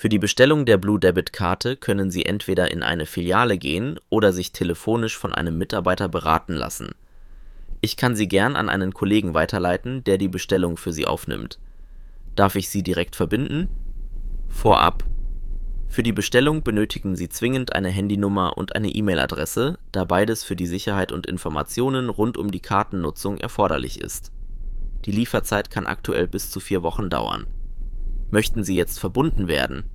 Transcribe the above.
Für die Bestellung der Blue Debit Karte können Sie entweder in eine Filiale gehen oder sich telefonisch von einem Mitarbeiter beraten lassen. Ich kann Sie gern an einen Kollegen weiterleiten, der die Bestellung für Sie aufnimmt. Darf ich Sie direkt verbinden? Vorab: Für die Bestellung benötigen Sie zwingend eine Handynummer und eine E-Mail-Adresse, da beides für die Sicherheit und Informationen rund um die Kartennutzung erforderlich ist. Die Lieferzeit kann aktuell bis zu 4 Wochen dauern. Möchten Sie jetzt verbunden werden?